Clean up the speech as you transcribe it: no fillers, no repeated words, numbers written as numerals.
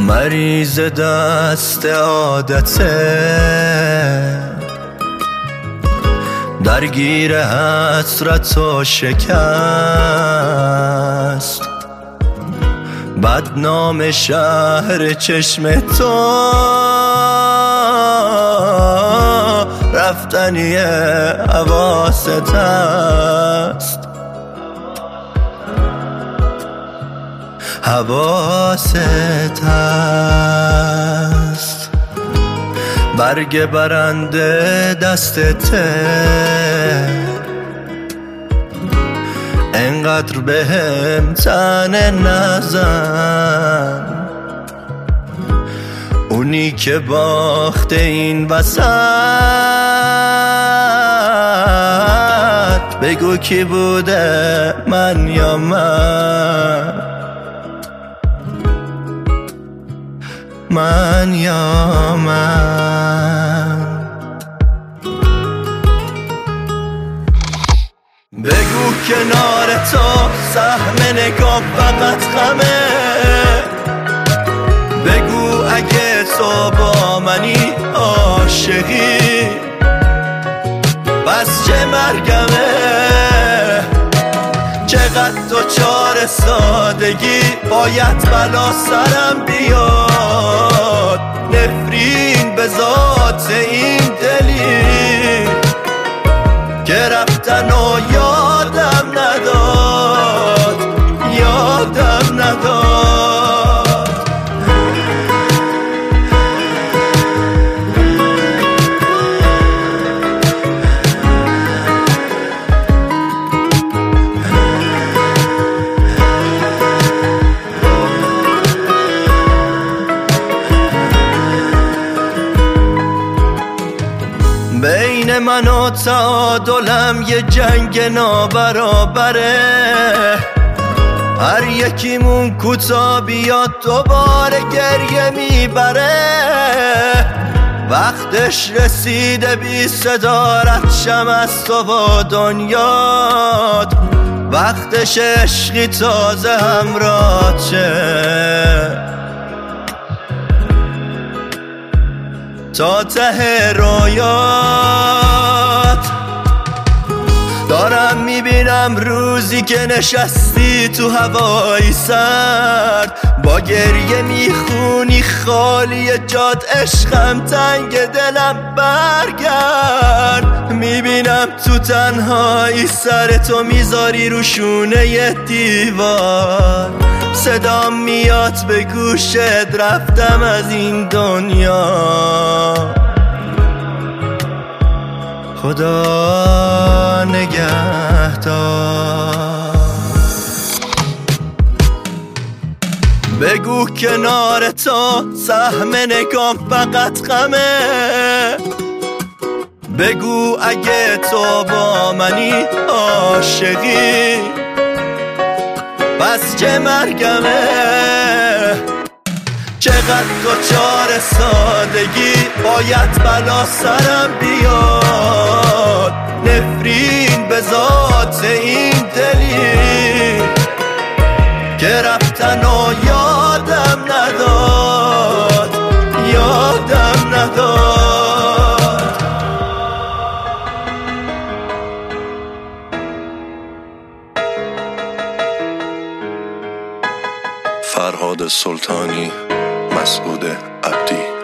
مریض دست عادته، درگیر حسرت و شکست، بدنام شهر چشم تو، رفتنی حواست است، حواست است. برگ برنده دستته، انقدر بهم طعنه نزن، اونی که باخته این وسط، بگو کی بوده، من یا من، من یا من. بگو کنار تو سهم نگاه فقط غمه، بگو اگه تو با منی عاشقی، بس چه مرگمه، چقدر دچار سادگی باید بلا سرم بیاد، نفرین به ذات این دلی که رفتن و یادم نداد، یادم نداد. بین من و تعادلم یه جنگ نابرابره، هر یکیمون کوتا بیاد دوباره گریه میبره، وقتش رسیده بی صدارت شم از تو و دنیات، وقتش عشقی تازه همراه چه، تا ته رویات دارم میبینم روزی که نشستی تو هوای سرد، با گریه میخونی خالی جاد، عشقم تنگ دلم برگرد، میبینم تو تنهایی سر تو میذاری رو شونه ی دیوار، صدام میاد به گوشت رفتم از این دنیا، خدا نگهدار. بگو کنار تو سهم نگام فقط غمه، بگو اگه تو با منی عاشقی، بس چه مرگمه، چقدر دچار سادگی باید بلا سرم بیاد، نفرین به ذات این دلی که رفتن و یادم نداد، یادم نداد. فرهاد سلطانی، مسعود عبدی.